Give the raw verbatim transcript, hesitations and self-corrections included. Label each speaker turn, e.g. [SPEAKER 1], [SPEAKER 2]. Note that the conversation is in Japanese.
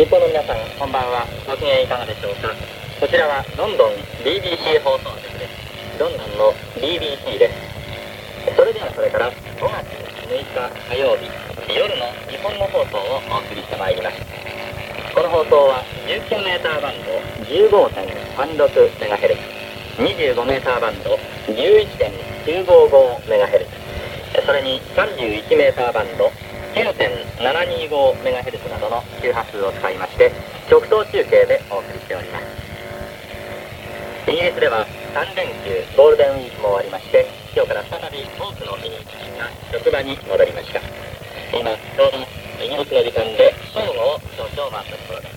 [SPEAKER 1] 本の皆さん、こんばんは。ご機嫌いかがでしょうか。こちらはロンドン ビービーシー 放送局です。ロンドンの ビービーシー です。それではこれからごがつむいか火曜日、夜の日本の放送をお送りしてまいります。この放送は じゅうきゅうメーター バンド じゅうごてんさんろくメガヘルツ、にじゅうごメーター バンド じゅういちてんきゅうごごメガヘルツ、それにさんじゅういちメーター バンド きゅうてんななにごメガヘルツ などの周波数を使いまして直送中継でお送りしております。イギリスではさんれんきゅうゴールデンウィークも終わりまして、今日から再び多くの移民が職場に戻りました。今ちょうどイギリスの時間で正午を少々回ったところです。